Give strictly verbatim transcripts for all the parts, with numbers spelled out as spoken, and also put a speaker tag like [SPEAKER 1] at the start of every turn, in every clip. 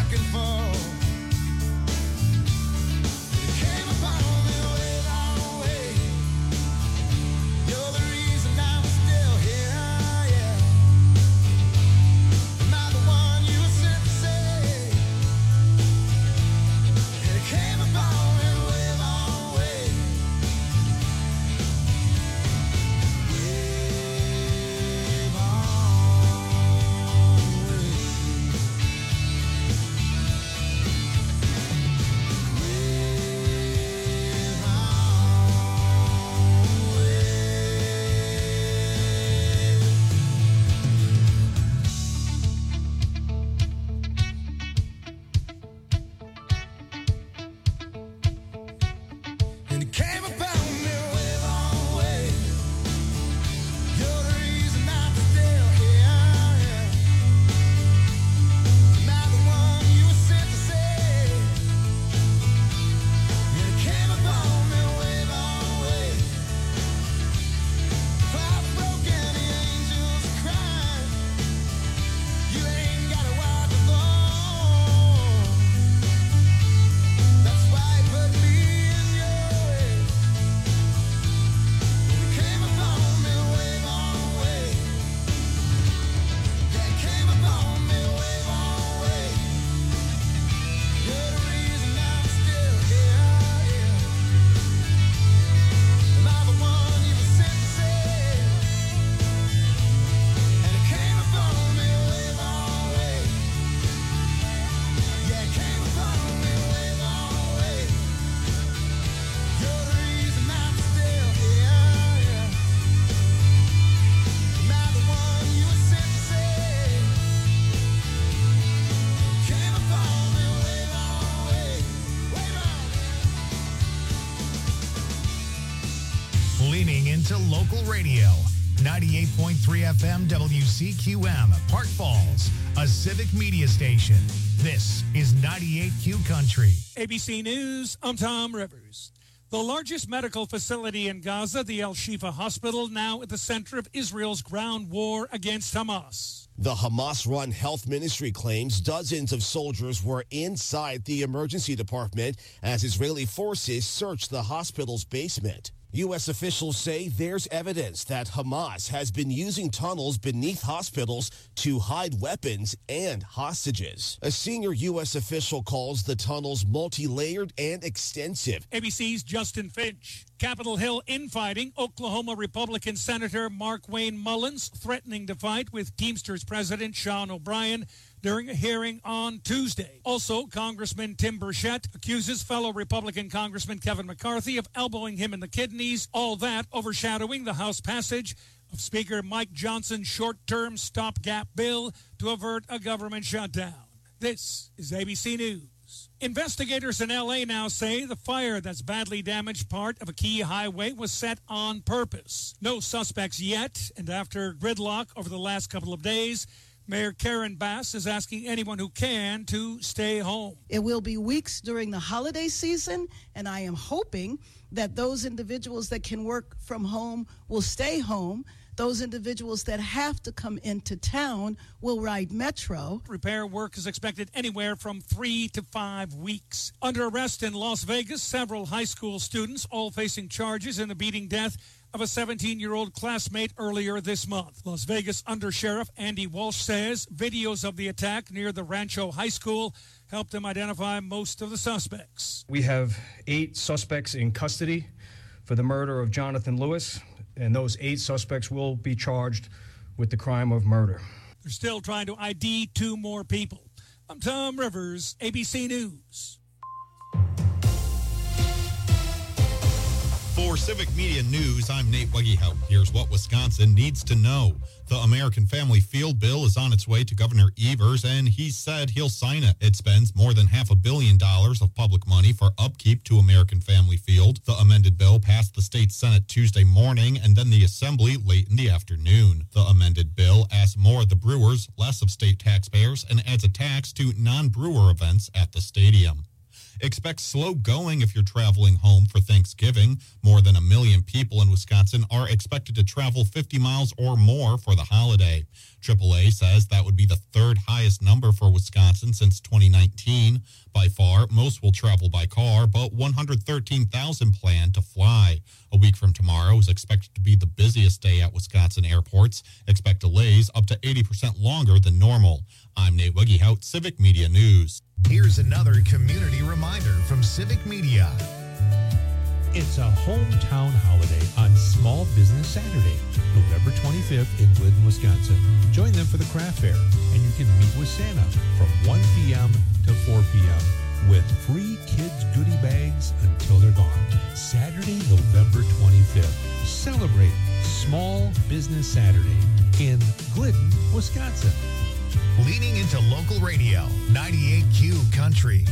[SPEAKER 1] looking for. It came upon me way long way. You're the reason I'm still here, yeah. Am I the one you were sent to say? It came upon me way long way. Way long way. And it came upon me way long way. You're the reason I'm still here, yeah. Am I the one you were sent to save? And it came upon me way long way. Clouds broken, the angels crying. You ain't gotta wipe the floor. That's why he put me in your way. It came upon me way long way. Yeah, it came upon me way long way. You're the reason I'm still here, yeah. Am I the one you were sent to save? And it came upon me way long way. Yeah, it came upon me way long way. You're the reason I'm still here, yeah. Am I the one you were sent to save? Came upon me way long way. Way long.
[SPEAKER 2] Leaning into local radio. ninety-eight point three F M W C Q M, Park Falls, a civic media station. This is ninety-eight Q Country.
[SPEAKER 3] A B C News, I'm Tom Rivers. The largest medical facility in Gaza, the Al-Shifa Hospital, now at the center of Israel's ground war against Hamas.
[SPEAKER 4] The Hamas-run health ministry claims dozens of soldiers were inside the emergency department as Israeli forces searched the hospital's basement. U S officials say there's evidence that Hamas has been using tunnels beneath hospitals to hide weapons and hostages. A senior U S official calls the tunnels multi-layered and extensive.
[SPEAKER 3] A B C's Justin Finch. Capitol Hill infighting. Oklahoma Republican Senator Mark Wayne Mullins threatening to fight with Teamsters President Sean O'Brien during a hearing on Tuesday. Also, Congressman Tim Burchett accuses fellow Republican Congressman Kevin McCarthy of elbowing him in the kidneys, all that overshadowing the House passage of Speaker Mike Johnson's short-term stopgap bill to avert a government shutdown. This is A B C News. Investigators in L A now say the fire that's badly damaged part of a key highway was set on purpose. No suspects yet, and after gridlock over the last couple of days, Mayor Karen Bass is asking anyone who can to stay home.
[SPEAKER 5] It will be weeks during the holiday season, and I am hoping that those individuals that can work from home will stay home. Those individuals that have to come into town will ride Metro.
[SPEAKER 3] Repair work is expected anywhere from three to five weeks. Under arrest in Las Vegas, several high school students, all facing charges in the beating death of a seventeen-year-old classmate earlier this month. Las Vegas Undersheriff Andy Walsh says videos of the attack near the Rancho High School helped him identify most of the suspects.
[SPEAKER 6] We have eight suspects in custody for the murder of Jonathan Lewis, and those eight suspects will be charged with the crime of murder.
[SPEAKER 3] They're still trying to I D two more people. I'm Tom Rivers, A B C News.
[SPEAKER 7] For Civic Media News, I'm Nate Weggehout. Here's what Wisconsin needs to know. The American Family Field bill is on its way to Governor Evers, and he said he'll sign it. It spends more than half a billion dollars of public money for upkeep to American Family Field. The amended bill passed the state Senate Tuesday morning and then the Assembly late in the afternoon. The amended bill asks more of the Brewers, less of state taxpayers, and adds a tax to non-brewer events at the stadium. Expect slow going if you're traveling home for Thanksgiving. More than a million people in Wisconsin are expected to travel fifty miles or more for the holiday. triple A says that would be the third highest number for Wisconsin since twenty nineteen. By far, most will travel by car, but one hundred thirteen thousand plan to fly. A week from tomorrow is expected to be the busiest day at Wisconsin airports. Expect delays up to eighty percent longer than normal. I'm Nate Wiggyhout, Civic Media News.
[SPEAKER 2] Here's another community reminder from Civic Media.
[SPEAKER 8] It's a hometown holiday on Small Business Saturday, November twenty-fifth in Glidden, Wisconsin. Join them for the craft fair, and you can meet with Santa from one p.m. to four p.m. with free kids' goodie bags until they're gone. Saturday, November twenty-fifth. Celebrate Small Business Saturday in Glidden, Wisconsin.
[SPEAKER 2] Leaning into local radio, ninety-eight Q Country.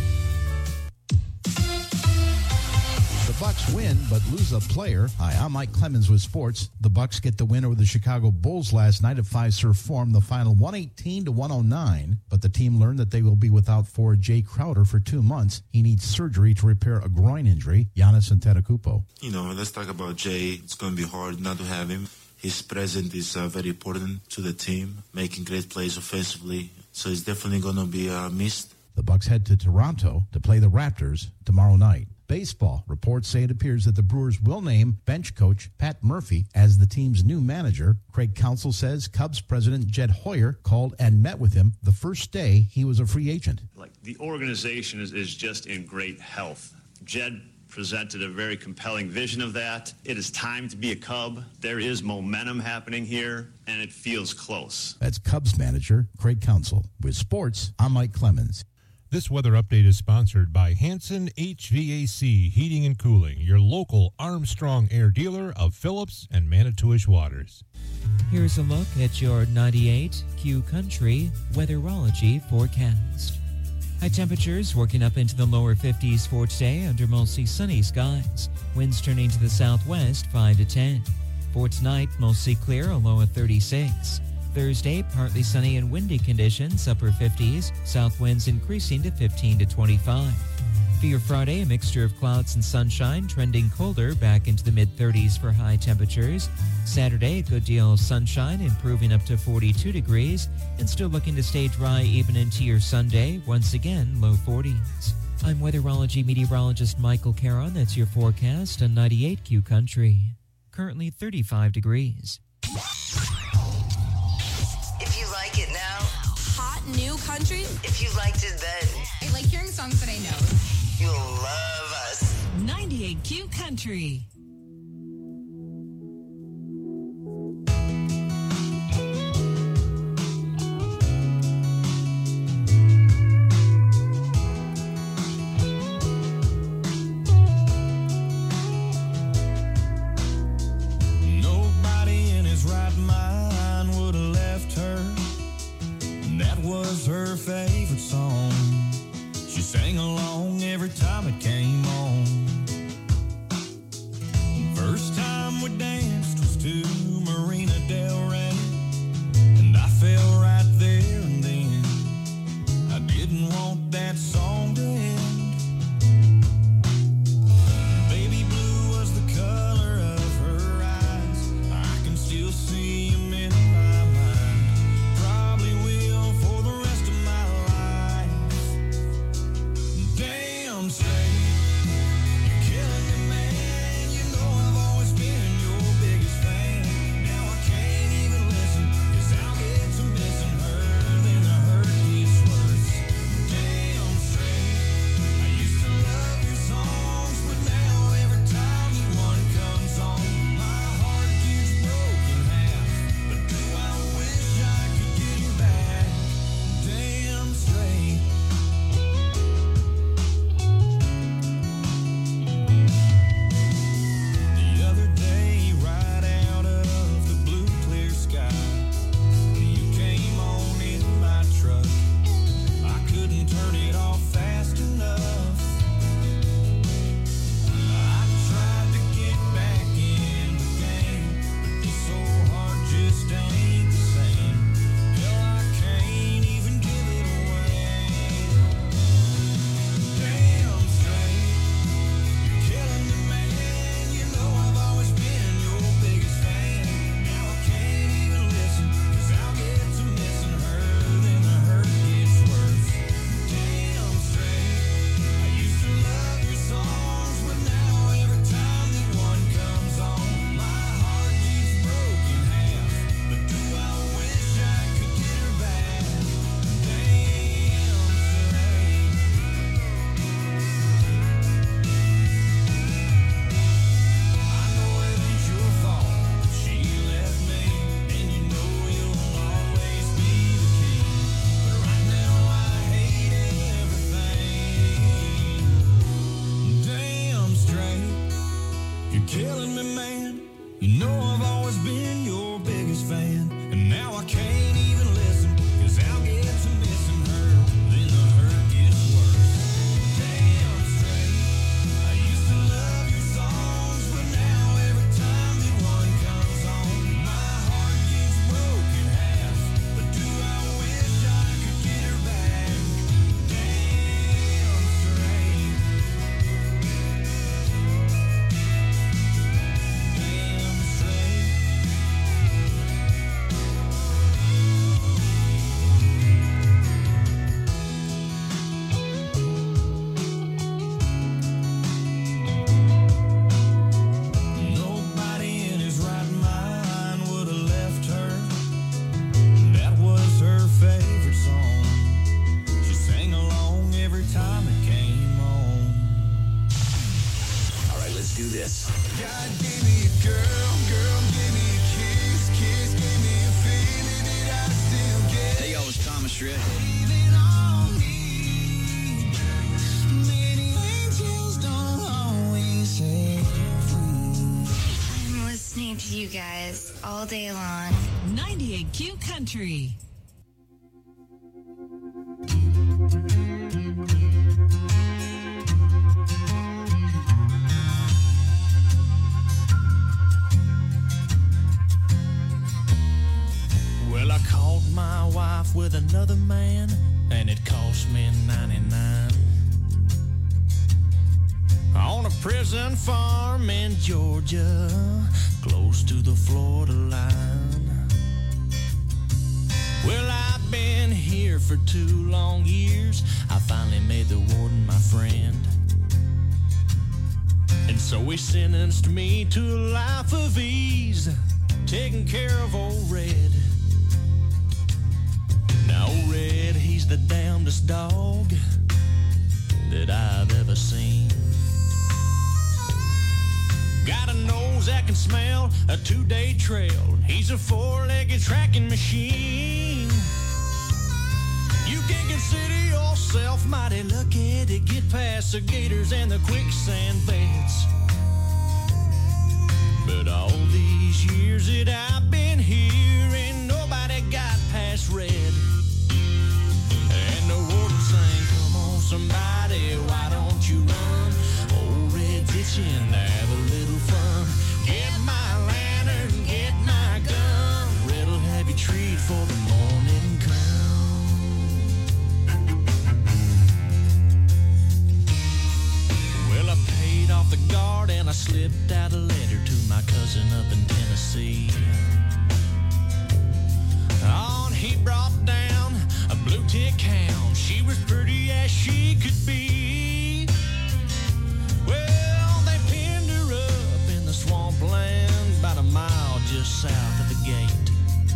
[SPEAKER 9] The Bucks win, but lose a player. Hi, I'm Mike Clemens with sports. The Bucks get the win over the Chicago Bulls last night at Fiserv Forum. The final one eighteen to one oh nine. But the team learned that they will be without forward Jay Crowder for two months. He needs surgery to repair a groin injury. Giannis Antetokounmpo.
[SPEAKER 10] You know, let's talk about Jay. It's going to be hard not to have him. His presence is uh, very important to the team, making great plays offensively. So it's definitely going to be uh, missed.
[SPEAKER 9] The Bucks head to Toronto to play the Raptors tomorrow night. Baseball. Reports say it appears that the Brewers will name bench coach Pat Murphy as the team's new manager. Craig Counsell says Cubs president Jed Hoyer called and met with him the first day he was a free agent.
[SPEAKER 11] Like the organization is, is just in great health. Jed presented a very compelling vision of that. It is time to be a Cub. There is momentum happening here, and it feels close.
[SPEAKER 9] That's Cubs manager Craig Counsell. With sports, I'm Mike Clemens.
[SPEAKER 8] This weather update is sponsored by Hanson H V A C Heating and Cooling, your local Armstrong Air dealer of Phillips and Manitowish Waters.
[SPEAKER 12] Here's a look at your ninety-eight Q Country weatherology forecast. High temperatures working up into the lower fifties for today under mostly sunny skies. Winds turning to the southwest five to ten. For tonight, mostly clear, a low of thirty-six. Thursday, partly sunny and windy conditions, upper fifties. South winds increasing to fifteen to twenty-five. For your Friday, a mixture of clouds and sunshine, trending colder back into the mid-thirties for high temperatures. Saturday, a good deal of sunshine, improving up to forty-two degrees, and still looking to stay dry even into your Sunday, once again, low forties. I'm weatherology meteorologist Michael Caron. That's your forecast on ninety-eight Q Country. Currently thirty-five degrees.
[SPEAKER 13] If you like it now,
[SPEAKER 14] hot new country.
[SPEAKER 13] If you liked it then,
[SPEAKER 14] I like hearing songs that I know.
[SPEAKER 13] You'll love us.
[SPEAKER 14] ninety-eight Q Country.
[SPEAKER 1] Nobody in his right mind would have left her. And that was her favorite song. She sang along every time it came on. First time we danced was to Marina Del Rey, and I fell right there and then. I didn't want that song to end. Baby blue was the color of her eyes. I can still see him in my mind. Probably will for the rest of my life. Damn straight You know I've always been your biggest fan, and now I can't even listen, cause I'll get to missing her, then the hurt gets worse. Damn straight, I used to love your songs, but now every time that one comes on, my heart gets broken half. But do I wish I could get her back? Damn straight. Damn straight. Nobody in his right mind would have left her. That was her favorite song. She sang along every time it came on.
[SPEAKER 15] All right, let's do this.
[SPEAKER 1] God gave me a girl, girl gave me a kiss, kiss gave me a feeling that I still get.
[SPEAKER 15] Hey, yo, it's Thomas Shred.
[SPEAKER 1] Leaning on me. Many angels don't always have wings.
[SPEAKER 16] I'm listening to you guys all day long.
[SPEAKER 14] ninety-eight Q Country.
[SPEAKER 1] Well, I caught my wife with another man, and it cost me ninety-nine. On a prison farm in Georgia, close to the Florida line. Well, I've been here for two long years. I finally made the warden my friend. And so he sentenced me to a life of ease, taking care of old Red. Now, old Red, he's the damnedest dog that I've ever seen. Got a nose that can smell a two-day trail. He's a four-legged tracking machine. You can consider yourself mighty lucky to get past the gators and the quicksand beds. But all these years that I've been here, ain't nobody got past Red. And the warden sang, come on somebody, why don't you run? Old Red's itching to have a little fun. Get my lantern, get my gun. Red'll have you treat for the morning come. Well, I paid off the guard and I slipped out a letter to my cousin up in Tennessee. On he brought down a blue tick hound. She was pretty as she could be. Well, they pinned her up in the swampland about a mile just south of the gate.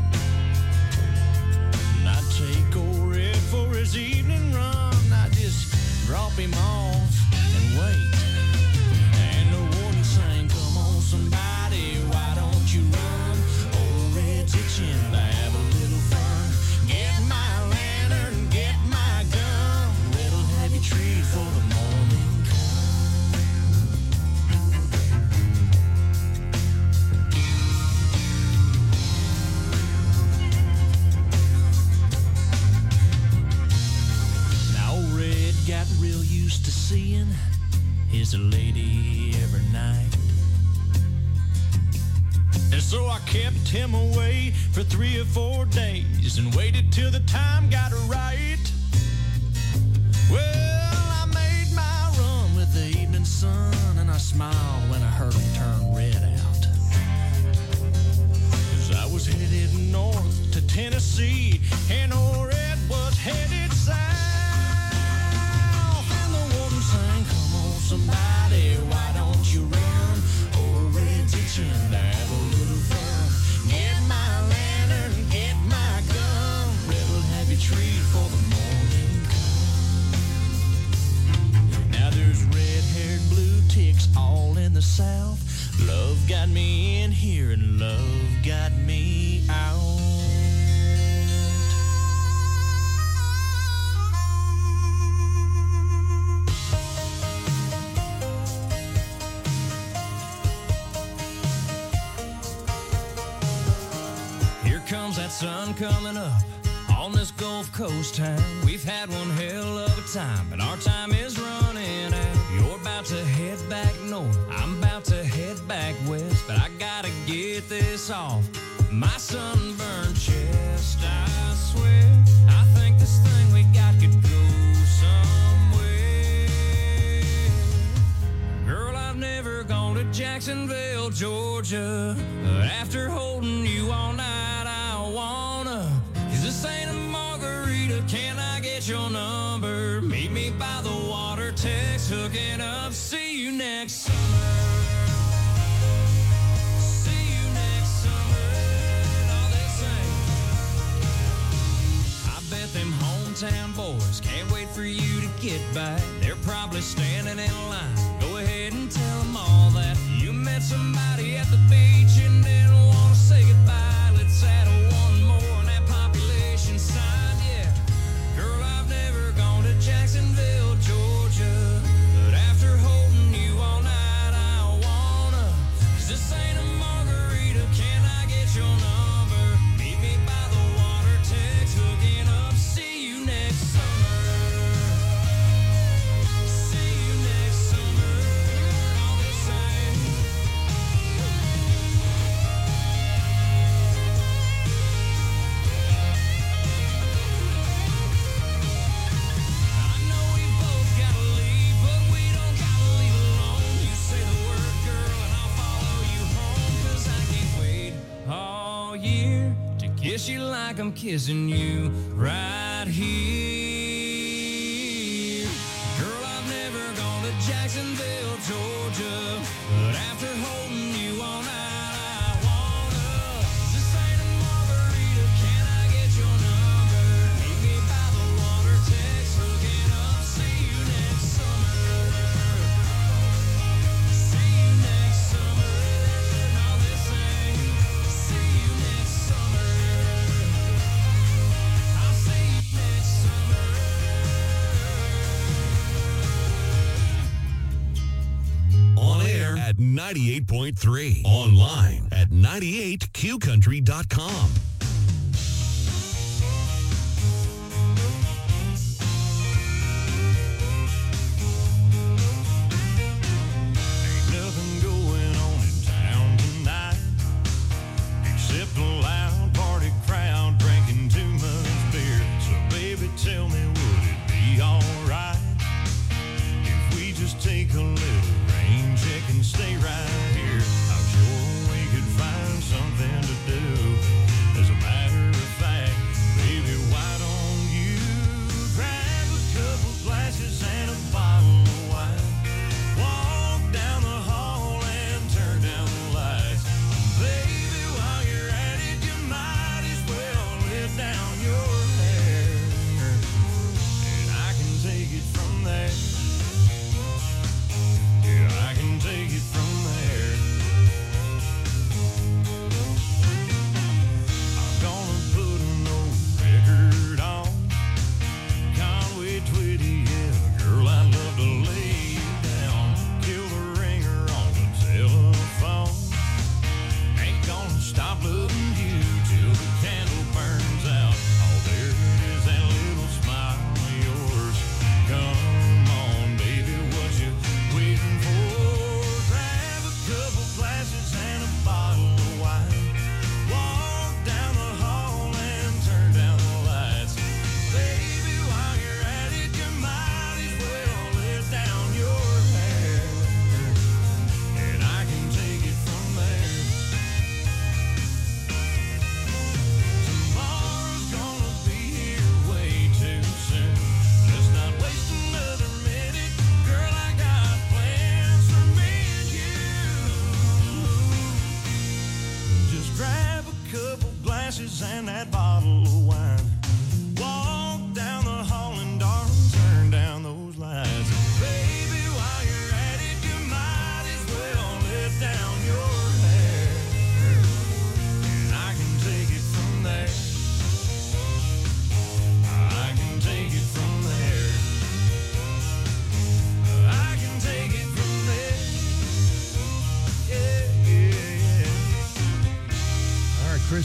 [SPEAKER 1] And I'd take old Red for his evening run. I'd just drop him off and wait. And the warden sang, come on somebody, why don't you run? Old Red's itching to have a little fun. Get my lantern, get my gun. Red'll have you treat for the morning come. Now old Red got real used to seeing his lady every night. And so I kept him away for three or four days and waited till the time got right. Well, I made my run with the evening sun, and I smiled when I heard him turn Red out. 'Cause I was headed north to Tennessee, and old Red was headed south. And the warden sang, come on somebody, why don't you run? Old Red's itching to have a little fun. Get my lantern, get my gun. Red'll have you treat for the morning come. Now there's red-haired blue ticks all in the south. Love got me in here and love got me out.
[SPEAKER 15] sun coming up on this Gulf Coast town. We've had one hell of a time, but our time is running out. You're about to head back north, I'm about to head back west, but I gotta get this off my sunburned chest. I swear, I think this thing we got could go somewhere. Girl, I've never gone to Jacksonville, Georgia. After holding you all night, I wanna. Is this ain't a margarita? Can I get your number? Meet me by the water, text, hooking up. See you next summer. See you next summer. All this ain't. I bet them hometown boys can't wait for you to get back. They're probably standing in line. Go ahead and tell them all that you met somebody at the beach and didn't want to say goodbye. Let's add one more on that population sign, yeah. Girl, I've never gone to Jacksonville, Georgia, but after holding you all night, I wanna. 'Cause this ain't a margarita, can I get your number? Meet me by the water, text, hooking up. See you next summer. See you next summer. All the same. I know we both gotta leave, but we don't gotta leave alone. You say the word, girl, and I'll follow you home. 'Cause I can't wait all year to kiss you like I'm kissing you right here. Girl, I've never gone to Jacksonville, Georgia, but after holding you all night, I wanna. This ain't a margarita, can I get your number? Meet me by the water, text, hooking up. See you next summer. See you next summer. All this ain't. See you next summer. I'll see you next summer.
[SPEAKER 17] On air at ninety-eight point three. Online at ninety-eight q country dot com.
[SPEAKER 1] Ain't nothing going on in town tonight except a loud party crowd drinking too much beer. So baby, tell me, would it be alright if we just take a little rain check and stay right here? I'm sure we could find something to do. There's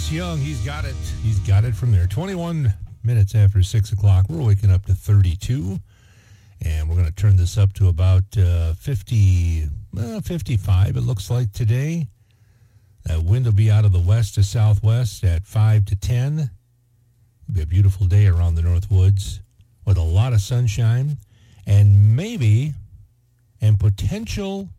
[SPEAKER 8] Chris Young, he's got it. He's got it from there. twenty-one minutes after six o'clock. We're waking up to thirty-two. And we're going to turn this up to about uh, fifty, uh, fifty-five, it looks like today. That wind will be out of the west to southwest at five to ten. It'll be a beautiful day around the North Woods with a lot of sunshine and maybe and potential.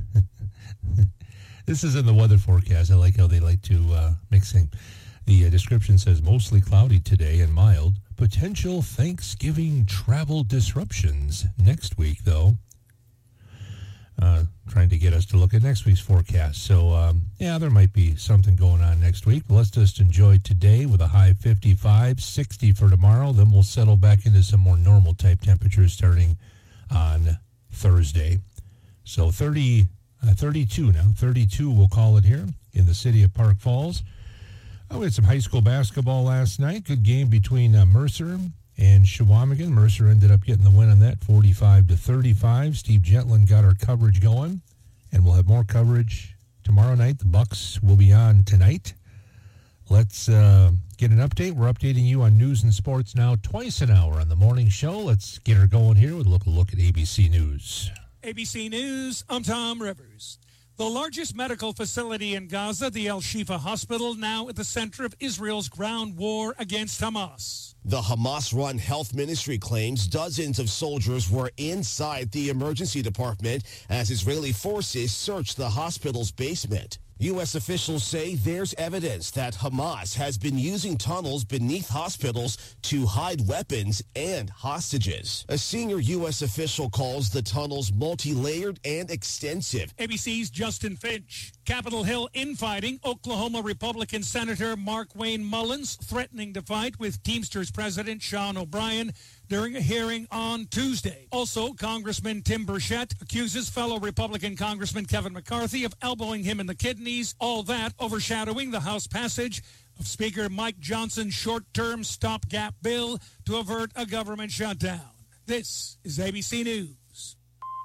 [SPEAKER 8] This is in the weather forecast. I like how they like to uh, mix things. The uh, description says mostly cloudy today and mild. Potential Thanksgiving travel disruptions next week, though. Uh, trying to get us to look at next week's forecast. So, um, yeah, there might be something going on next week. But let's just enjoy today with a high fifty-five, sixty for tomorrow. Then we'll settle back into some more normal type temperatures starting on Thursday. So thirty, uh, thirty-two now. thirty-two, we'll call it here in the city of Park Falls. Oh, we had some high school basketball last night. Good game between uh, Mercer and Shawamigan. Mercer ended up getting the win on that, forty-five to thirty-five. Steve Gentlin got our coverage going, and we'll have more coverage tomorrow night. The Bucks will be on tonight. Let's uh, get an update. We're updating you on news and sports now twice an hour on the morning show. Let's get her going here with a look, a look at A B C News.
[SPEAKER 3] A B C News, I'm Tom Rivers. The largest medical facility in Gaza, the Al-Shifa Hospital, now at the center of Israel's ground war against Hamas.
[SPEAKER 4] The Hamas-run health ministry claims dozens of soldiers were inside the emergency department as Israeli forces searched the hospital's basement. U S officials say there's evidence that Hamas has been using tunnels beneath hospitals to hide weapons and hostages. A senior U S official calls the tunnels multi-layered and extensive.
[SPEAKER 3] A B C's Justin Finch. Capitol Hill infighting. Oklahoma Republican Senator Mark Wayne Mullins threatening to fight with Teamsters President Sean O'Brien during a hearing on Tuesday. Also, Congressman Tim Burchett accuses fellow Republican Congressman Kevin McCarthy of elbowing him in the kidneys, all that overshadowing the House passage of Speaker Mike Johnson's short-term stopgap bill to avert a government shutdown. This is A B C News.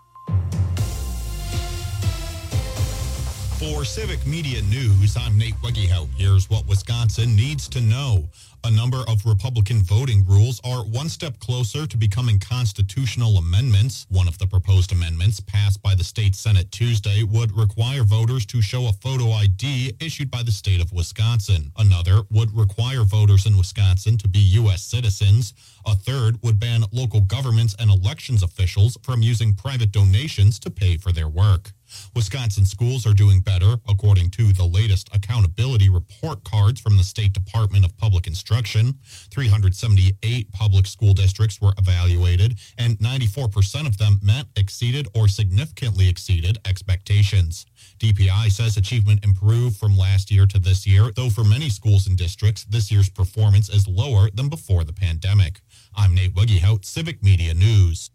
[SPEAKER 7] For Civic Media News, I'm Nate Wegehout. Here's what Wisconsin needs to know. A number of Republican voting rules are one step closer to becoming constitutional amendments. One of the proposed amendments passed by the state Senate Tuesday would require voters to show a photo I D issued by the state of Wisconsin. Another would require voters in Wisconsin to be U S citizens. A third would ban local governments and elections officials from using private donations to pay for their work. Wisconsin schools are doing better, according to the latest accountability report cards from the State Department of Public Instruction. three hundred seventy-eight public school districts were evaluated, and ninety-four percent of them met, exceeded, or significantly exceeded expectations. D P I says achievement improved from last year to this year, though for many schools and districts, this year's performance is lower than before the pandemic. I'm Nate Wegehout, Civic Media News.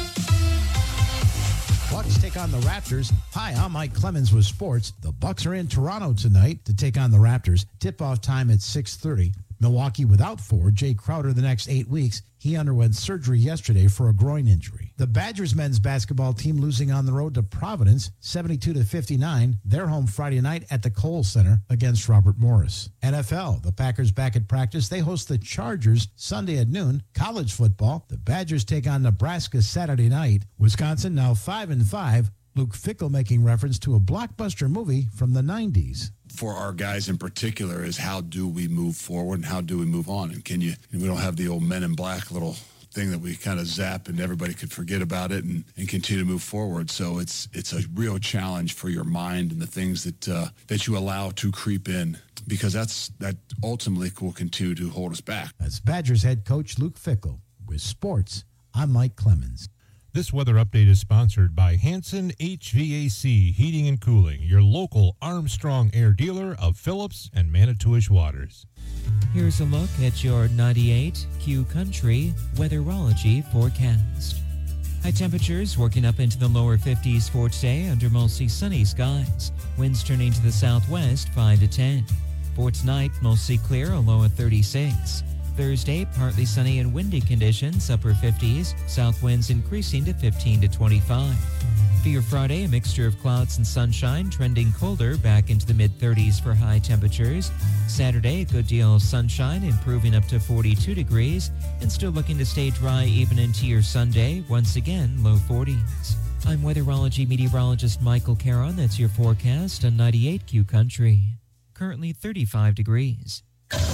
[SPEAKER 9] Bucks take on the Raptors. Hi, I'm Mike Clemens with sports. The Bucks are in Toronto tonight to take on the Raptors. Tip-off time at six thirty. Milwaukee without forward Jay Crowder the next eight weeks. He underwent surgery yesterday for a groin injury. The Badgers men's basketball team losing on the road to Providence, seventy-two to fifty-nine. They're home Friday night at the Kohl Center against Robert Morris. N F L, the Packers back at practice. They host the Chargers Sunday at noon. College football, the Badgers take on Nebraska Saturday night. Wisconsin now five and five. Luke Fickell making reference to a blockbuster movie from the nineties.
[SPEAKER 18] For our guys in particular is how do we move forward and how do we move on? And can you, we don't have the old Men in Black little thing that we kind of zap and everybody could forget about it and, and continue to move forward. So it's it's a real challenge for your mind and the things that uh, that you allow to creep in, because that's that ultimately will continue to hold us back.
[SPEAKER 9] That's Badgers head coach Luke Fickell. With sports, I'm Mike Clemens.
[SPEAKER 8] This weather update is sponsored by Hanson H V A C Heating and Cooling, your local Armstrong Air dealer of Phillips and Manitowish Waters.
[SPEAKER 12] Here's a look at your ninety-eight Q Country weatherology forecast. High temperatures working up into the lower fifties for today under mostly sunny skies. Winds turning to the southwest five to ten. For tonight, mostly clear, a low of thirty-six. Thursday, partly sunny and windy conditions, upper fifties, south winds increasing to fifteen to twenty-five. For your Friday, a mixture of clouds and sunshine, trending colder back into the mid-thirties for high temperatures. Saturday, a good deal of sunshine, improving up to forty-two degrees, and still looking to stay dry even into your Sunday, once again, low forties. I'm weatherology meteorologist Michael Caron. That's your forecast on ninety-eight Q Country. Currently thirty-five degrees.
[SPEAKER 13] Pump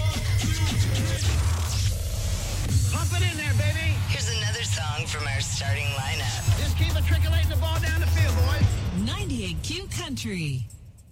[SPEAKER 13] it in there, baby. Here's another song from our starting lineup.
[SPEAKER 19] Just keep matriculating the ball down the field, boys.
[SPEAKER 14] ninety-eight Q Country.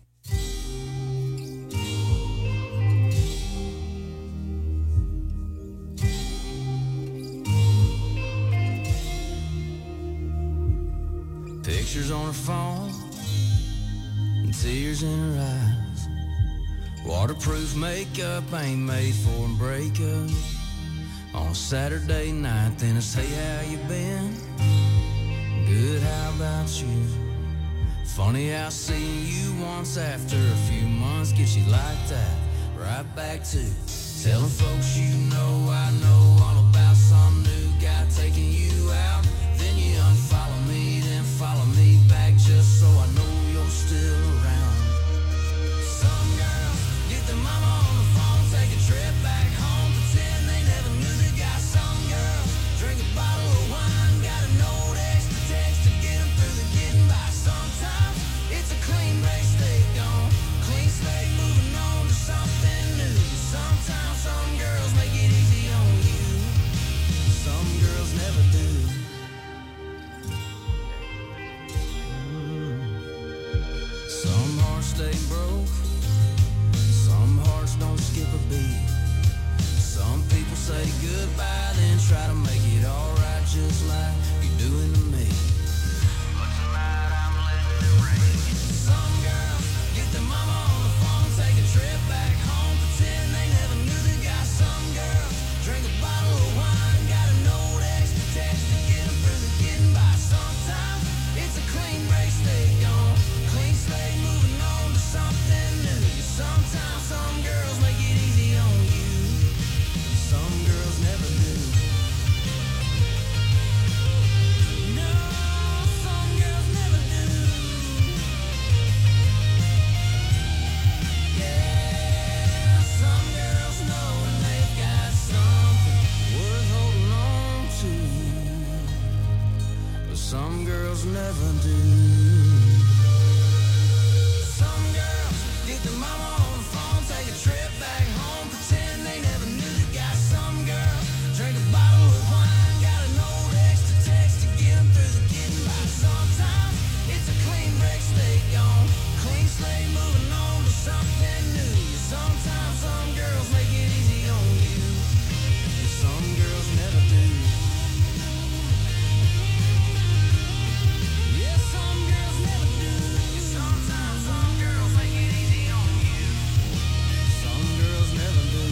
[SPEAKER 15] Pictures on her phone and tears in her eyes. Waterproof makeup ain't made for a breakup. On a Saturday night, then it's hey, how you been? Good, how about you? Funny how seeing you once after a few months gets you like that. Right back to telling folks you know I know all about some new guy taking you out. Then you unfollow me, then follow me back just so I know you're still around. Some girls get their mama on the phone, take a trip back home, pretend they never knew the guy. Some girls drink a bottle of wine, got a note, extra text to get them through the getting by. Sometimes it's a clean break, stay gone, clean slate, moving on to something new. Sometimes some girls make it easy on you, some girls never do. Some hearts stay broke, some hearts don't skip a beat. Some people say goodbye, then try to make it alright just like you're doing to me. But tonight I'm letting it rain. Some girls get their mama on the phone, take a trip back home, pretend they never knew the guy. Some girls drink a bottle of wine, got a note, extra text to get them through the getting by. Sometimes it's a clean break, stay gone, clean slate, moving on to something new. Sometimes some girls make it easy on you, some girls never do. No, some girls never do. Yeah, some girls know when they've got something worth holding on to, but some girls never do. Some girls get their mama on the phone, take a trip back home, pretend they never knew the guy. Some girls drink a bottle of wine, got a note, extra text to get them through the getting by. Sometimes it's a clean break, stay gone, clean slate, moving on to something new. Sometimes some girls make it easy on you, and some girls never do. Yeah, some girls never do. Sometimes some girls make it easy on you, some girls never do.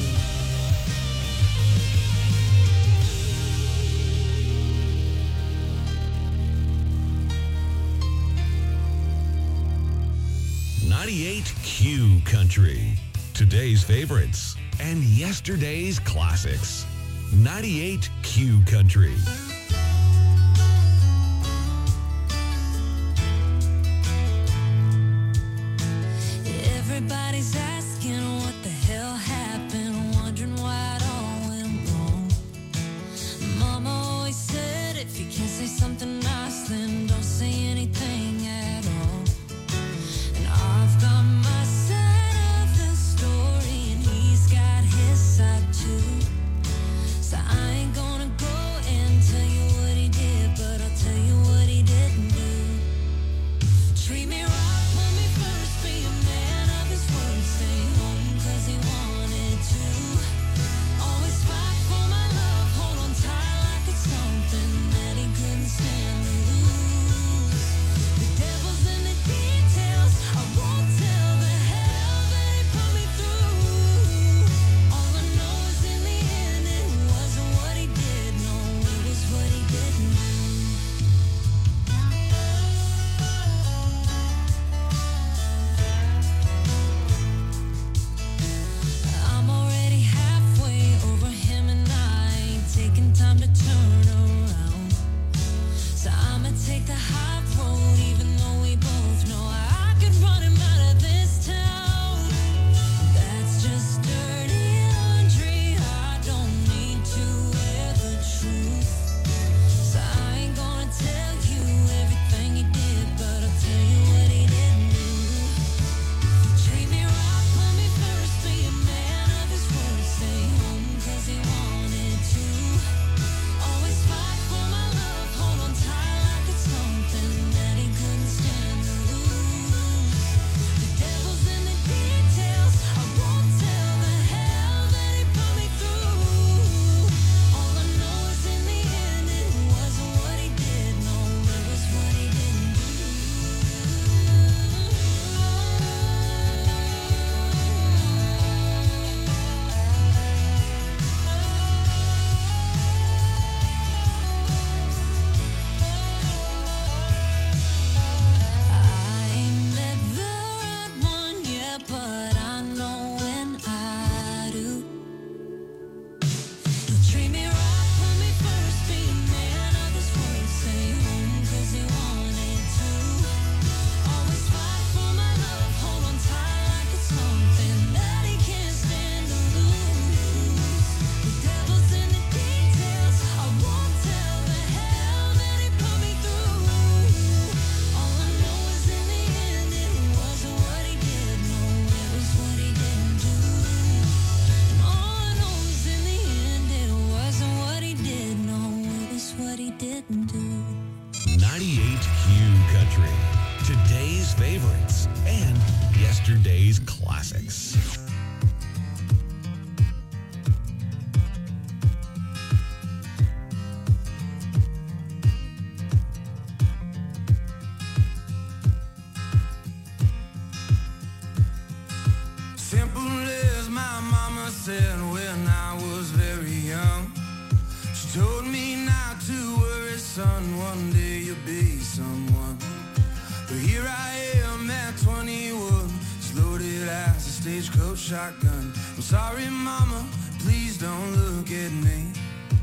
[SPEAKER 17] ninety-eight Q Country. Today's favorites and yesterday's classics. ninety-eight Q Country.
[SPEAKER 20] Everybody's asking what the hell happened, wondering why it all went wrong. Mama always said if you can't say something nice, then don't say anything at all. And I've got my side of the story, and he's got his side too. So I ain't gonna go and tell you what he did, but I'll tell you what he didn't do. Treat me right, put me first, be a man of his word, stay home 'cause he wanted to. Always fight for my love, hold on tight like it's something that he couldn't stand.
[SPEAKER 17] ninety-eight Q Country. Today's favorites and yesterday's classics.
[SPEAKER 15] Simple as my mama said when I was very young. She told me not to worry, son, one day you'll be someone. But here I am at twenty-one, just loaded as a stagecoach shotgun. I'm sorry, mama, please don't look at me.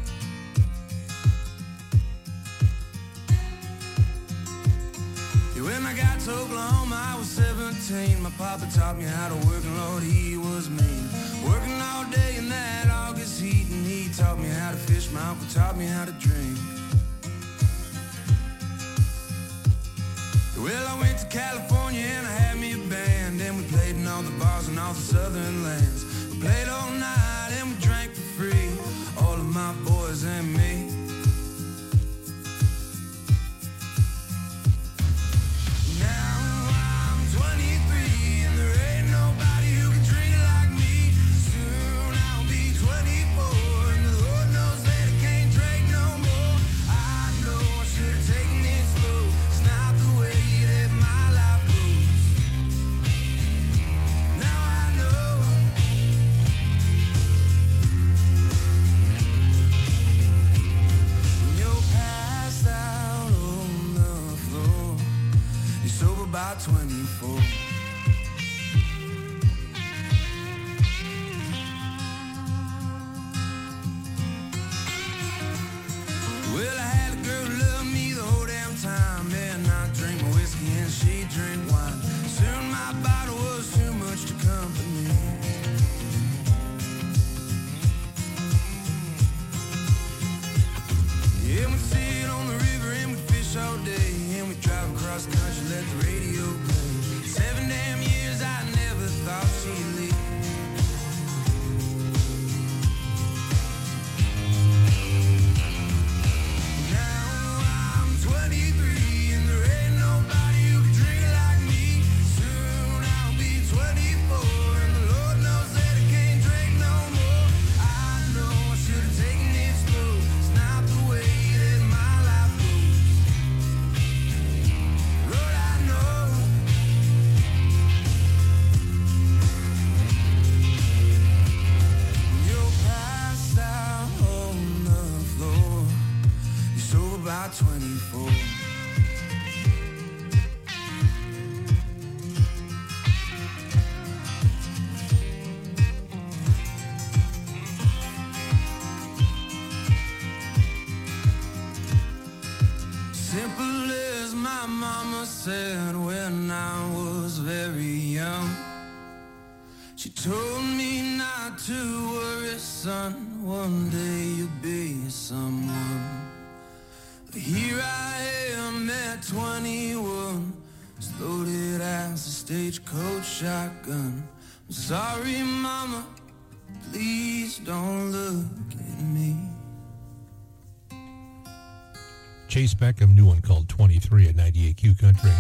[SPEAKER 15] Yeah, when I got to Oklahoma, I was seventeen. My papa taught me how to work, and Lord, he was mean. Working all day in that August heat, and he taught me how to fish. My uncle taught me how to drink. Well, I went to California and I had me a band, and we played in all the bars in all the southern lands. We played all night and we drank for free, all of my boys and me. Now I'm twenty-three and there ain't nobody who can drink like me. Soon I'll be twenty-four and the Lord knows that I can't drink no more. I know I should have taken it slow. It's not the way that my life goes. Now I know. When you're passed out on the floor, you're sober by twenty-four. Well, I had a girl who loved me the whole damn time, and I drank my whiskey and she drank wine. Soon my bottle was too much to company. Yeah, we'd sit on the river and we'd fish all day, and we'd drive across the country, let the radio play. Seven damn years I never thought she'd leave. Now I'm twenty-three and there ain't nobody who can drink like me. Soon I'll be twenty-four and the Lord knows that I can't drink no more. I know I should have taken it slow. It's not the way that my life goes. Lord, I know. You're passed out on the floor. You're sober by twenty-four. Simple as my mama said when I was very young. She told me not to worry, son, one day you'll be someone. But here I am at twenty-one, just loaded as a stagecoach shotgun. I'm sorry, mama, please don't look at me.
[SPEAKER 8] Chase Beckham, new one called twenty-three at ninety-eight Q Country.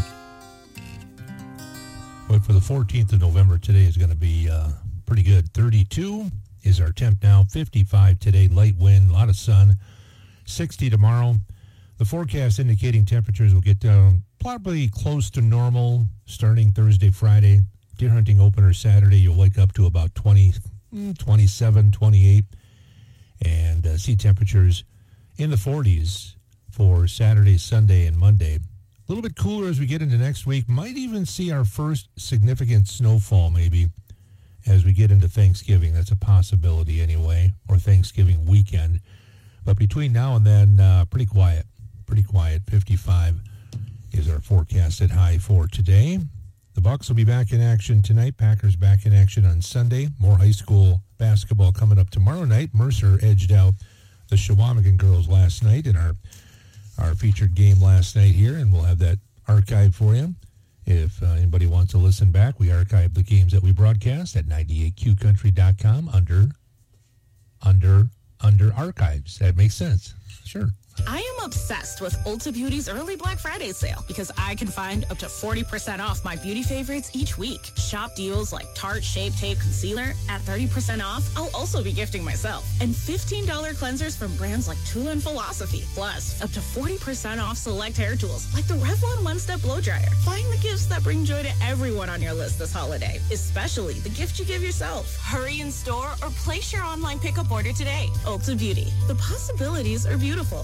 [SPEAKER 8] But for the fourteenth of November, today is going to be uh, pretty good. thirty-two is our temp now. fifty-five today, light wind, a lot of sun. sixty tomorrow. The forecast indicating temperatures will get down probably close to normal starting Thursday, Friday. Deer hunting opener Saturday, you'll wake up to about twenty, twenty-seven, twenty-eight. And uh, see temperatures in the forties for Saturday, Sunday, and Monday. A little bit cooler as we get into next week. Might even see our first significant snowfall maybe as we get into Thanksgiving. That's a possibility anyway, or Thanksgiving weekend. But between now and then, uh, pretty quiet. Pretty quiet. fifty-five is our forecasted high for today. The Bucks will be back in action tonight. Packers back in action on Sunday. More high school basketball coming up tomorrow night. Mercer edged out the Shawamigan girls last night in our our featured game last night here, and we'll have that archived for you. If uh, anybody wants to listen back, we archive the games that we broadcast at ninety-eight Q country dot com under, under, under archives. That makes sense. Sure.
[SPEAKER 21] I am obsessed with Ulta Beauty's early Black Friday sale because I can find up to forty percent off my beauty favorites each week. Shop deals like Tarte Shape Tape Concealer at thirty percent off. I'll also be gifting myself. And fifteen dollars cleansers from brands like Tula and Philosophy. Plus, up to forty percent off select hair tools like the Revlon One Step Blow Dryer. Find the gifts that bring joy to everyone on your list this holiday, especially the gift you give yourself. Hurry in store or place your online pickup order today. Ulta Beauty. The possibilities are beautiful.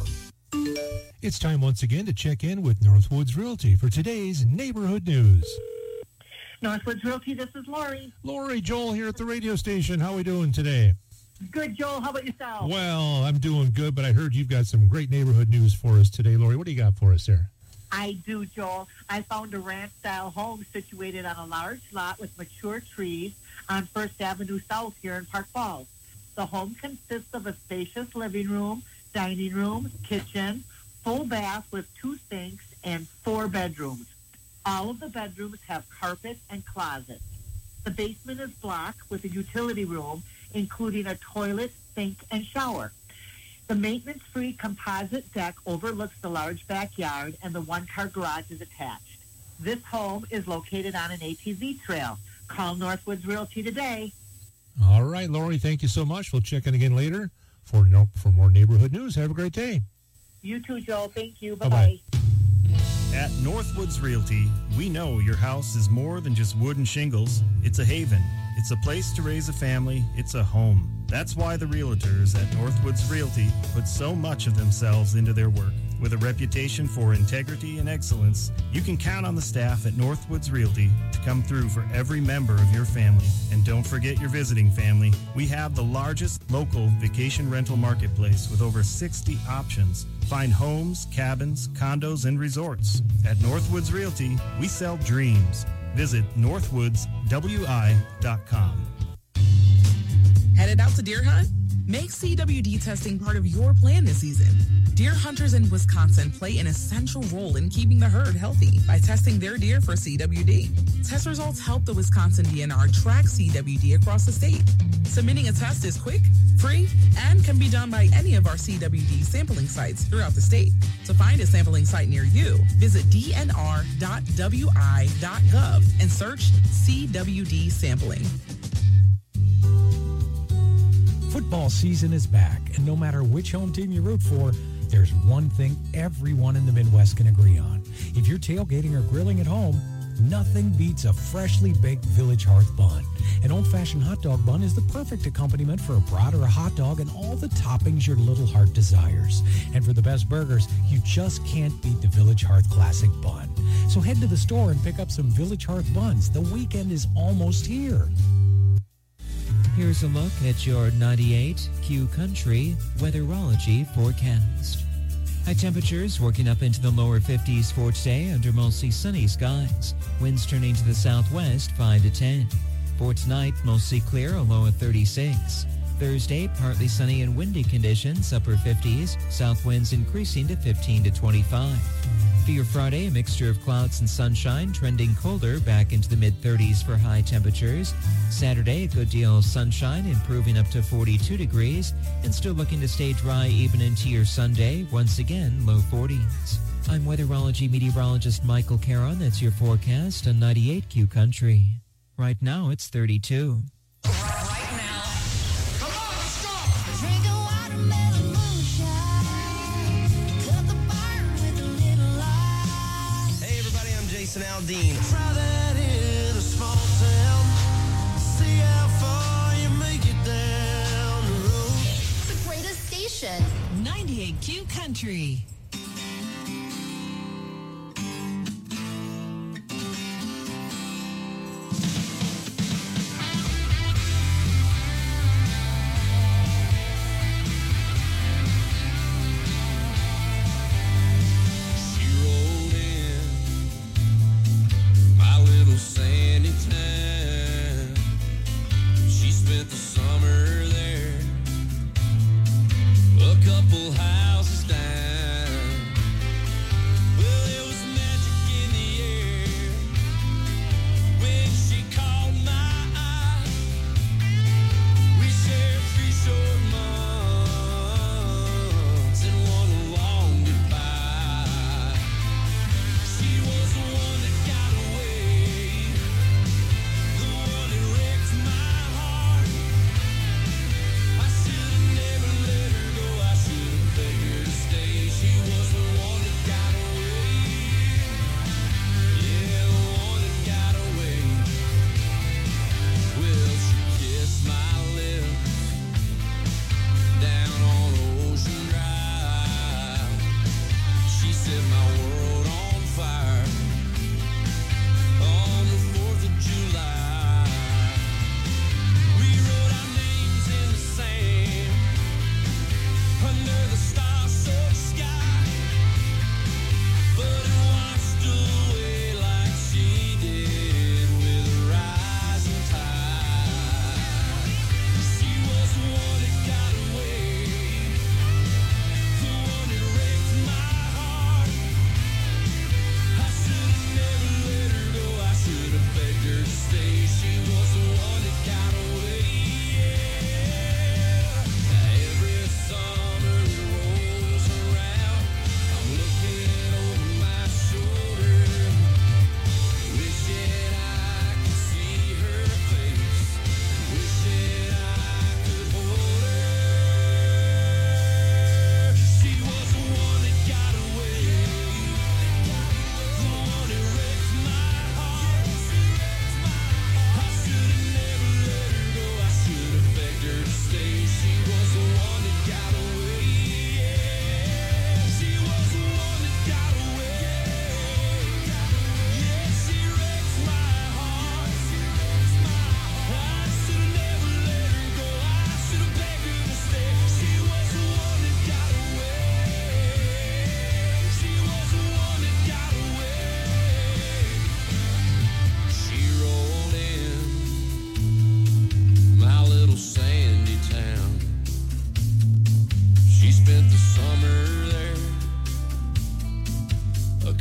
[SPEAKER 8] It's time once again to check in with Northwoods Realty for today's neighborhood news.
[SPEAKER 22] Northwoods Realty, this is Lori.
[SPEAKER 8] Lori, Joel here at the radio station. How are we doing today?
[SPEAKER 22] Good, Joel. How about yourself?
[SPEAKER 8] Well, I'm doing good, but I heard you've got some great neighborhood news for us today. Lori, what do you got for us there?
[SPEAKER 22] I do, Joel. I found a ranch-style home situated on a large lot with mature trees on First Avenue South here in Park Falls. The home consists of a spacious living room, dining room, kitchen, full bath with two sinks, and four bedrooms. All of the bedrooms have carpet and closets. The basement is block with a utility room, including a toilet, sink, and shower. The maintenance-free composite deck overlooks the large backyard, and the one-car garage is attached. This home is located on an A T V trail. Call Northwoods Realty today.
[SPEAKER 8] All right, Lori, thank you so much. We'll check in again later for, no, for more neighborhood news. Have a great day.
[SPEAKER 22] You too, Joel. Thank you. Bye-bye.
[SPEAKER 8] Bye-bye.
[SPEAKER 23] At Northwoods Realty, we know your house is more than just wood and shingles. It's a haven. It's a place to raise a family. It's a home. That's why the realtors at Northwoods Realty put so much of themselves into their work. With a reputation for integrity and excellence, you can count on the staff at Northwoods Realty to come through for every member of your family. And don't forget your visiting family. We have the largest local vacation rental marketplace with over sixty options. Find homes, cabins, condos, and resorts. At Northwoods Realty, we sell dreams. Visit northwoods w i dot com.
[SPEAKER 24] Headed out to deer hunt? Make C W D testing part of your plan this season. Deer hunters in Wisconsin play an essential role in keeping the herd healthy by testing their deer for C W D. Test results help the Wisconsin D N R track C W D across the state. Submitting a test is quick, free, and can be done by any of our C W D sampling sites throughout the state. To find a sampling site near you, visit d n r dot w i dot gov and search C W D sampling.
[SPEAKER 25] Football season is back, and no matter which home team you root for, there's one thing everyone in the Midwest can agree on. If you're tailgating or grilling at home, nothing beats a freshly baked Village Hearth bun. An old-fashioned hot dog bun is the perfect accompaniment for a brat or a hot dog and all the toppings your little heart desires. And for the best burgers, you just can't beat the Village Hearth Classic Bun. So head to the store and pick up some Village Hearth buns. The weekend is almost here.
[SPEAKER 12] Here's a look at your ninety-eight Q Country weatherology forecast. High temperatures working up into the lower fifties for today under mostly sunny skies. Winds turning to the southwest five to ten. For tonight, mostly clear, a low of thirty-six. Thursday, partly sunny and windy conditions, upper fifties. South winds increasing to fifteen to twenty-five. For your Friday, a mixture of clouds and sunshine, trending colder back into the mid-thirties for high temperatures. Saturday, a good deal of sunshine, improving up to forty-two degrees, and still looking to stay dry even into your Sunday, once again, low forties. I'm weatherology meteorologist Michael Caron. That's your forecast on ninety-eight Q Country. Right now, it's thirty-two.
[SPEAKER 26] Aldean. Try that in a small town. See how far you make it down the road.
[SPEAKER 14] The greatest station. ninety-eight Q Country.
[SPEAKER 26] Sandy town. She spent the summer there, a couple houses down.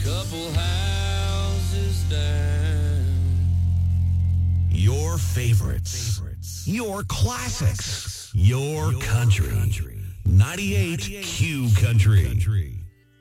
[SPEAKER 15] couple houses down.
[SPEAKER 17] Your favorites. Your classics. Your country. ninety-eight Q Country.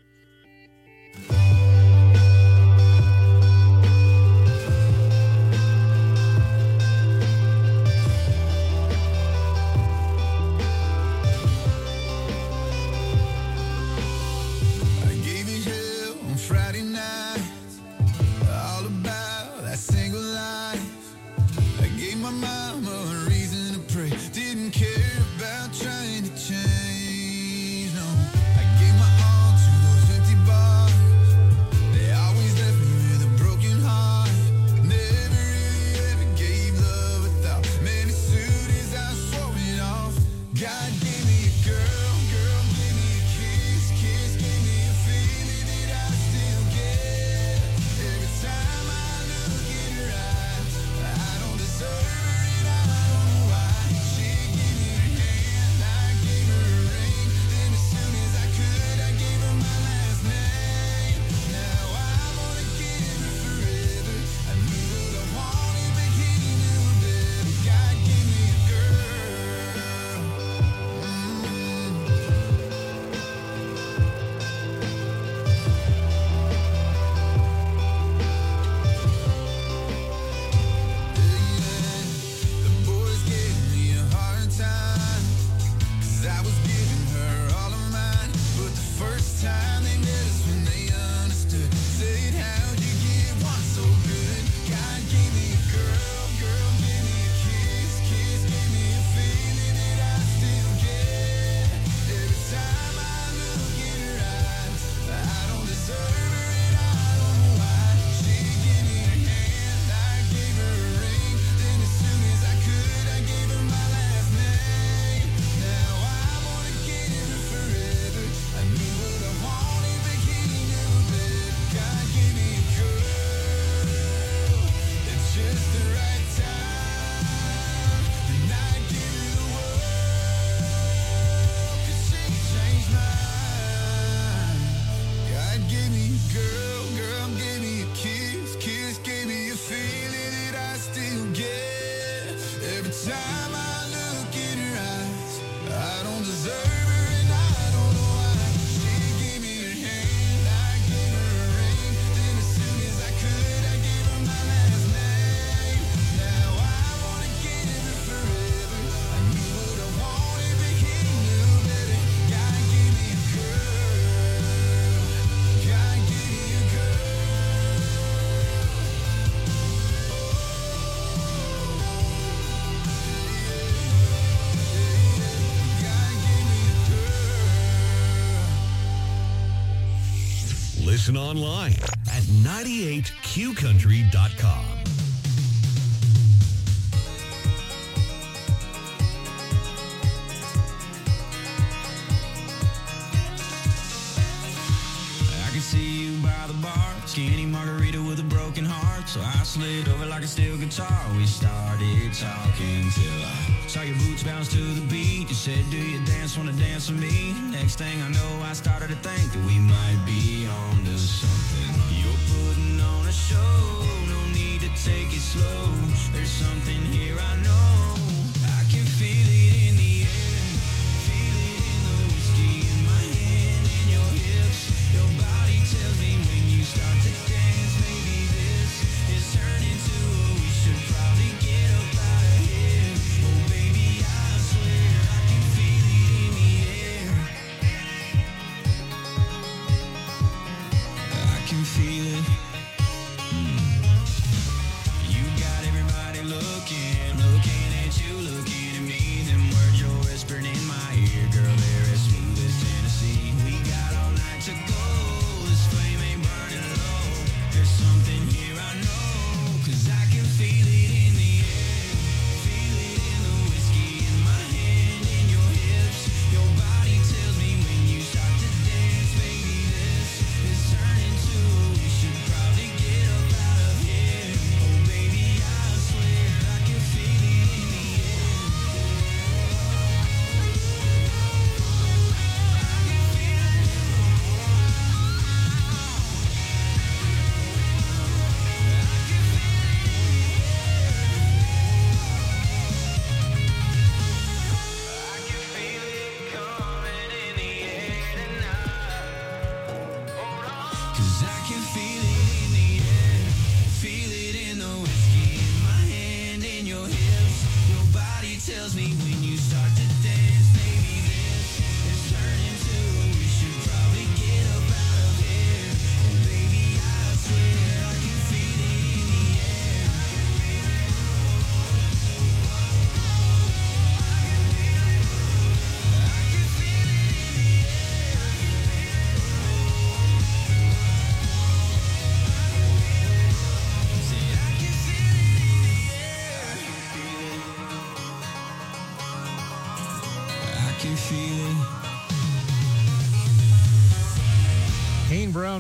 [SPEAKER 1] Friday night, all about that single life. I gave my mama a reason to pray. Didn't care about trying to change, no. I gave my all to those empty bars. They always left me with a broken heart. Never really ever gave love a thought. Man, as soon as I swore it off, God gave me a girl, girl gave me a kiss, kiss gave me a feeling that I still get. Every time I look in her eyes, I don't deserve her and I don't know why. She gave me her hand, I gave her a ring. Then as soon as I could, I gave her my last name. Now I wanna give her forever. I knew what I wanted, but he knew better. God gave me a girl. The boys gave me a hard time, 'cause I was giving her all of mine. But the first time they met us when they understood, said, how'd you get one so good? God gave me a girl, girl gave me a kiss, kiss gave me a feeling that I still get. Every time I look in her eyes, I don't deserve her and I don't know why. She gave me her hand, I gave her a ring. Then as soon as I could, I gave her my last name. Now I wanna give her forever. I knew what I wanted, but he knew better. God gave me a girl at just the right time, and I give her the world, 'cause she changed mine. God gave me a girl, girl gave me a kiss, kiss gave me a feeling that I still get. Every time I look in her eyes, I don't deserve her and I don't know why. She gave me her hand, I gave her a ring. Then as soon as I could, I gave her my last name. Now I wanna give her forever. I knew what I wanted, but he knew better. God gave me a girl. God gave me a girl.
[SPEAKER 17] Listen online at ninety-eight Q country dot com.
[SPEAKER 15] I can see you by the bar, skinny margarita with a broken heart. So I slid over like a steel guitar. We started talking till I saw your boots bounce to the beat. You said, do you dance, wanna dance with me? Next thing I know, I started to think that we might be on to something. You're putting on a show, no need to take it slow. There's something here I know. I can feel it in the air, feel it in the whiskey in my hand and your hips. Your body tells me when you start to dance, maybe this is turning to a we should probably get up out of here. Oh baby, I swear I can feel it in the air. I can feel it. Mm. You got everybody looking, looking.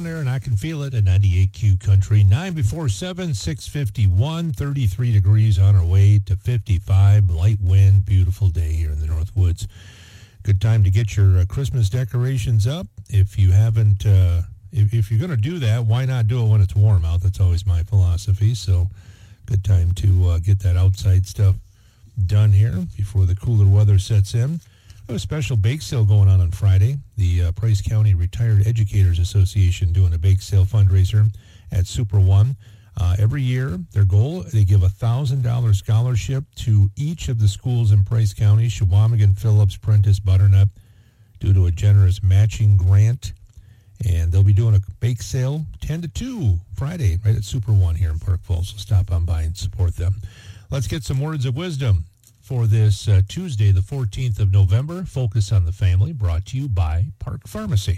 [SPEAKER 8] down there, and I can feel it at ninety-eight Q Country. nine before seven, six fifty-one, thirty-three degrees on our way to fifty-five. Light wind, beautiful day here in the Northwoods. Good time to get your uh, Christmas decorations up. If you haven't, uh, if, if you're going to do that, why not do it when it's warm out? That's always my philosophy. So good time to uh, get that outside stuff done here before the cooler weather sets in. A special bake sale going on on Friday. The uh, Price County Retired Educators Association doing a bake sale fundraiser at Super One. Uh, every year, their goal, they give a one thousand dollars scholarship to each of the schools in Price County, Shawamigan, Phillips, Prentice, Butternut, due to a generous matching grant. And they'll be doing a bake sale ten to two Friday right at Super One here in Park Falls. So stop on by and support them. Let's get some words of wisdom for this uh, Tuesday, the fourteenth of November. Focus on the Family, brought to you by Park Pharmacy.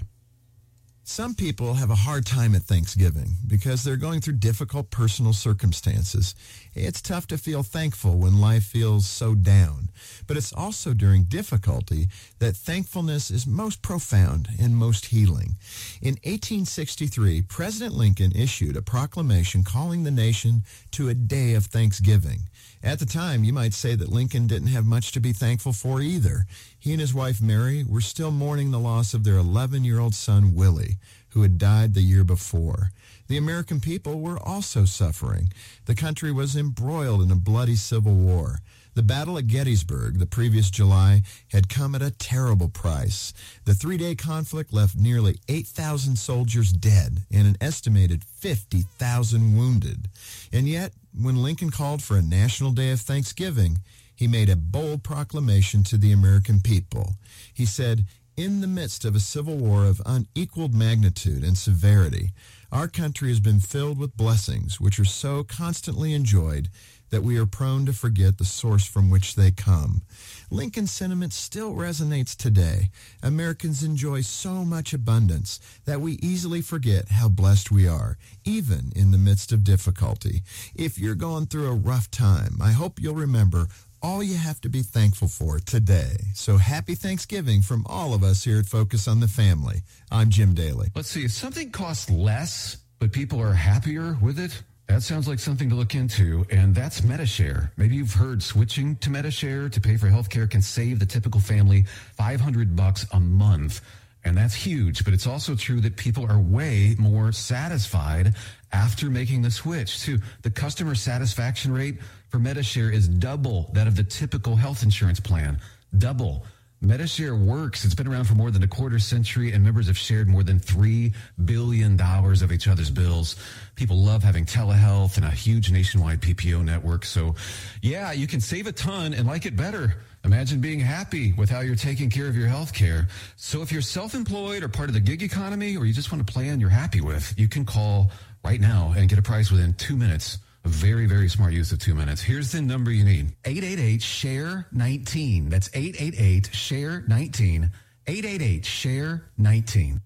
[SPEAKER 2] Some people have a hard time at Thanksgiving because they're going through difficult personal circumstances. It's tough to feel thankful when life feels so down. But it's also during difficulty that thankfulness is most profound and most healing. In eighteen sixty-three, President Lincoln issued a proclamation calling the nation to a day of Thanksgiving. At the time, you might say that Lincoln didn't have much to be thankful for either. He and his wife, Mary, were still mourning the loss of their eleven-year-old son, Willie, who had died the year before. The American people were also suffering. The country was embroiled in a bloody civil war. The Battle of Gettysburg, the previous July, had come at a terrible price. The three-day conflict left nearly eight thousand soldiers dead and an estimated fifty thousand wounded. And yet, when Lincoln called for a national day of Thanksgiving, he made a bold proclamation to the American people. He said, "In the midst of a civil war of unequaled magnitude and severity, our country has been filled with blessings which are so constantly enjoyed that we are prone to forget the source from which they come." Lincoln's sentiment still resonates today. Americans enjoy so much abundance that we easily forget how blessed we are, even in the midst of difficulty. If you're going through a rough time, I hope you'll remember all you have to be thankful for today. So happy Thanksgiving from all of us here at Focus on the Family. I'm Jim Daly.
[SPEAKER 5] Let's see, if something costs less, but people are happier with it, that sounds like something to look into, and that's MediShare. Maybe you've heard switching to MediShare to pay for healthcare can save the typical family five hundred bucks a month. And that's huge, but it's also true that people are way more satisfied after making the switch, too. The customer satisfaction rate for MediShare is double that of the typical health insurance plan. Double. MediShare works. It's been around for more than a quarter century, and members have shared more than three billion dollars of each other's bills. People love having telehealth and a huge nationwide P P O network. So, yeah, you can save a ton and like it better. Imagine being happy with how you're taking care of your health care. So if you're self-employed or part of the gig economy, or you just want a plan you're happy with, you can call right now and get a price within two minutes. A very, very smart use of two minutes. Here's the number you need. eight eight eight, S H A R E nineteen. That's eight eight eight, S H A R E nineteen. eight eight eight, S H A R E nineteen.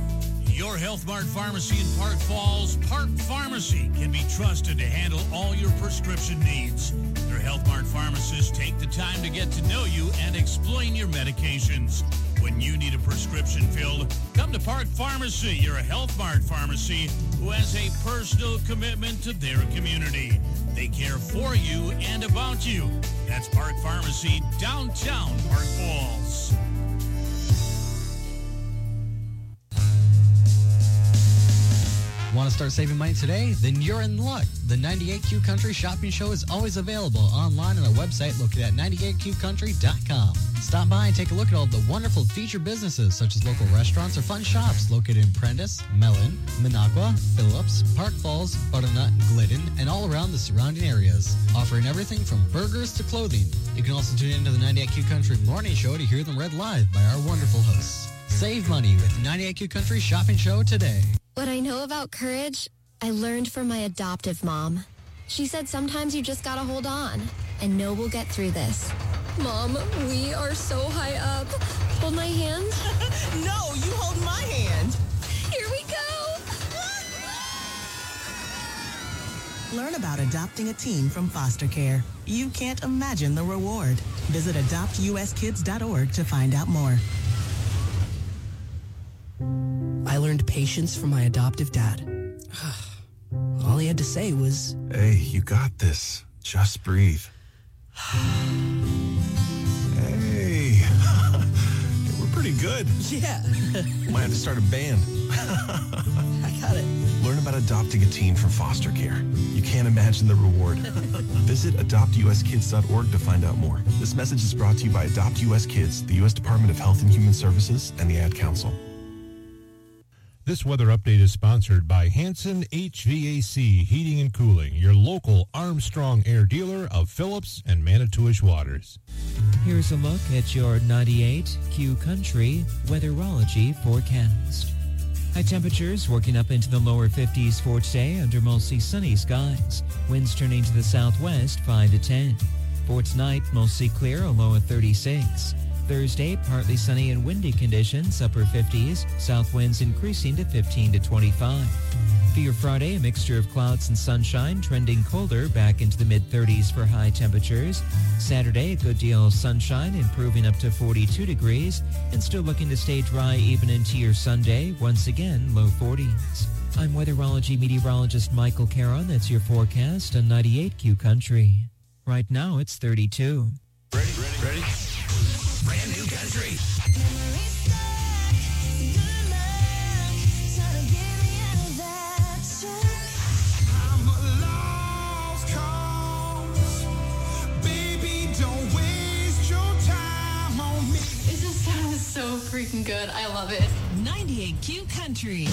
[SPEAKER 6] Your Health Mart Pharmacy in Park Falls, Park Pharmacy, can be trusted to handle all your prescription needs. Your Health Mart pharmacists take the time to get to know you and explain your medications. When you need a prescription filled, come to Park Pharmacy, your Health Mart pharmacy, who has a personal commitment to their community. They care for you and about you. That's Park Pharmacy, downtown Park Falls.
[SPEAKER 10] Want to start saving money today? Then you're in luck. The ninety-eight Q Country Shopping Show is always available online on our website located at ninety-eight Q country dot com. Stop by and take a look at all the wonderful featured businesses such as local restaurants or fun shops located in Prentice, Mellon, Minocqua, Phillips, Park Falls, Butternut, Glidden, and all around the surrounding areas. Offering everything from burgers to clothing. You can also tune into the ninety-eight Q Country Morning Show to hear them read live by our wonderful hosts. Save money with the ninety-eight Q Country Shopping Show today.
[SPEAKER 11] What I know about courage, I learned from my adoptive mom. She said sometimes you just gotta hold on and know we'll get through this. Mom, we are so high up. Hold my hand.
[SPEAKER 16] No, you hold my hand.
[SPEAKER 11] Here we go.
[SPEAKER 16] Learn about adopting a teen from foster care. You can't imagine the reward. Visit adopt u s kids dot org to find out more.
[SPEAKER 27] I learned
[SPEAKER 3] learned patience from my adoptive dad. All he had to say was,
[SPEAKER 4] "Hey, you got this. Just breathe." Hey. We're pretty good.
[SPEAKER 3] Yeah.
[SPEAKER 4] Might have to start a band.
[SPEAKER 3] I got it.
[SPEAKER 4] Learn about adopting a teen from foster care. You can't imagine the reward. Visit adopt u s kids dot org to find out more. This message is brought to you by Adopt U S Kids, the U S Department of Health and Human Services, and the Ad Council.
[SPEAKER 8] This weather update is sponsored by Hanson H V A C Heating and Cooling, your local Armstrong Air dealer of Phillips and Manitowish Waters.
[SPEAKER 12] Here's a look at your ninety-eight Q Country weatherology forecast. High temperatures working up into the lower fifties for today under mostly sunny skies. Winds turning to the southwest five to ten. For tonight, mostly clear, a low of thirty-six. Thursday, partly sunny and windy conditions, upper fifties. South winds increasing to fifteen to twenty-five. For your Friday, a mixture of clouds and sunshine, trending colder back into the mid-thirties for high temperatures. Saturday, a good deal of sunshine, improving up to forty-two degrees, and still looking to stay dry even into your Sunday, once again, low forties. I'm weatherology meteorologist Michael Caron. That's your forecast on ninety-eight Q Country. Right now, it's thirty-two.
[SPEAKER 17] Ready? Ready? Ready? Brand new country.
[SPEAKER 14] So freaking good. I love it. ninety-eight Q Country.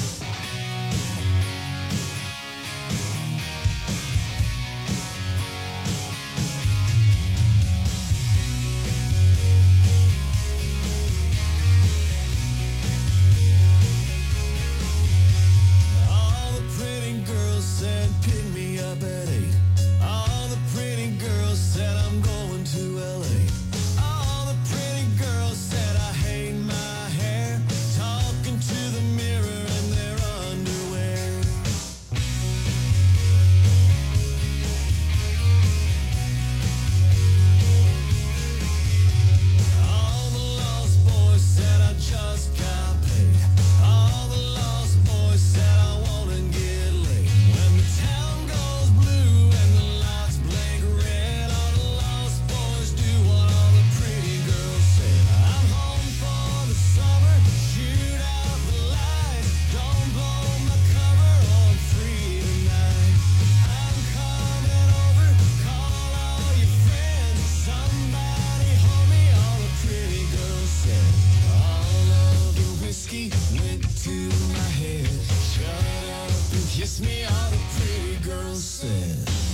[SPEAKER 26] All the pretty girls said pick me up at eight. All the pretty girls said I'm going to L A. All the pretty girls said I hate my hair, talking to the mirror in their underwear. All the lost boys said I just got paid. All the lost boys said I wanna get laid. When the town goes blue and the lights blink red, all the lost boys do what all the pretty girls said. I'm home for the summer, shoot out the lights, don't blow my cover, I'm free tonight. I'm coming over, call all your friends, somebody hold me, all the pretty girls said. All of the whiskey went to my head, shut up and kiss me, all the pretty girls said.